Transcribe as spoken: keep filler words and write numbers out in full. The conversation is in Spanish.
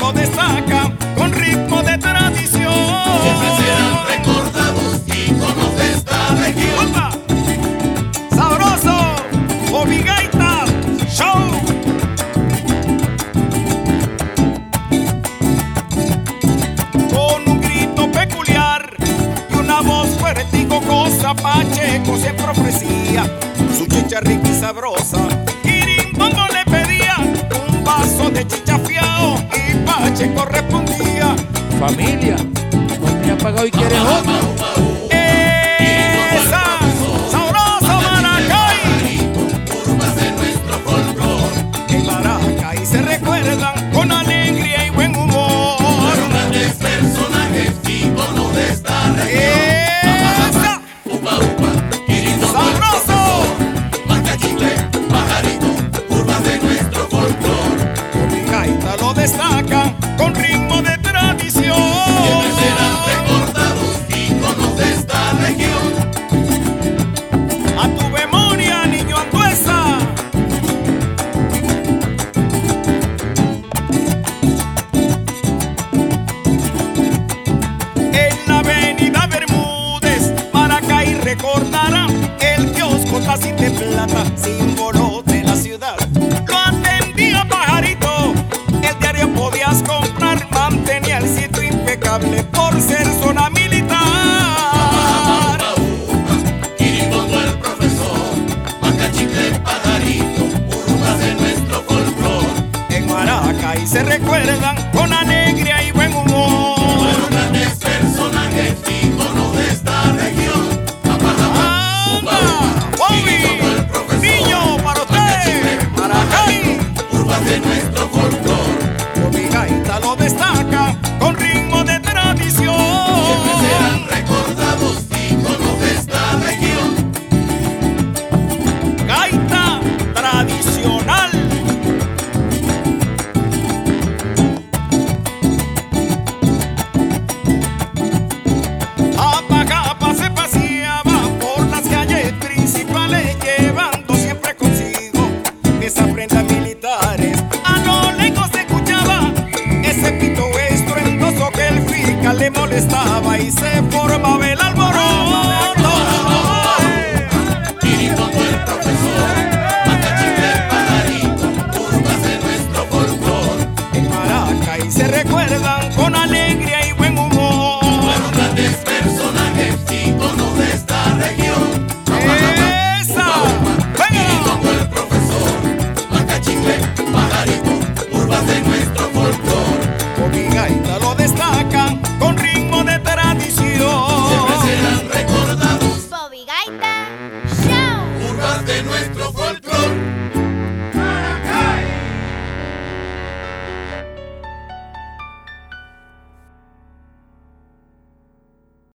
lo destaca con ritmo de tradición. Siempre serán recordados íconos de esta región. ¡Opa! ¡Sabroso! Bobby Gaita Show. Con un grito peculiar y una voz fuerte y gogosa, Pacheco siempre ofrecía su chicha rica y sabrosa. Quirimbondo le pedía un vaso de chicha fiao y Pacheco respondía: familia, no me ha pagado y quiere otra. ¡Esa! ¡Sabroso Maracay! Curvas de nuestro folclor. En Maracay se recuerdan con alegría y buen humor. Fueron grandes personajes, íconos de esta región. ¡Esa! Upa, upa, Quirimbondo, ¡Sabroso! Macachicle, pajarito, curvas de nuestro folclor. Bobby Gaita lo destaca con ritmo de tradición. Siempre serán recordados íconos de esta región. A tu memoria, niño Anduesa. En la avenida Bermúdez, Maracay recordará el kiosco Tacita de Plata, símbolo de la ciudad. Lo atendía Pajarito, el diario podías comprar, mantenía el sitio impecable por ser zona militar. Quirimbondo el profesor, Macachicle, pajarito, curvas de nuestro folclor. En Maracay se recuerdan con alegría y buen humor. Fueron grandes personajes, íconos de esta región. ¡Anda! ¡Bobby! ¡Niño, para usted! ¡Maracay! Curvas de nuestro folclor. Bobby Gaita lo destaca con ritmo de tradición. Siempre serán recordados íconos de esta región. Gaita tradicional. Apagapa se paseaba por las calles principales, llevando siempre consigo esas prendas militares. A lo lejos se escuchaba ese pito estruendoso que el fiscal le molestaba y se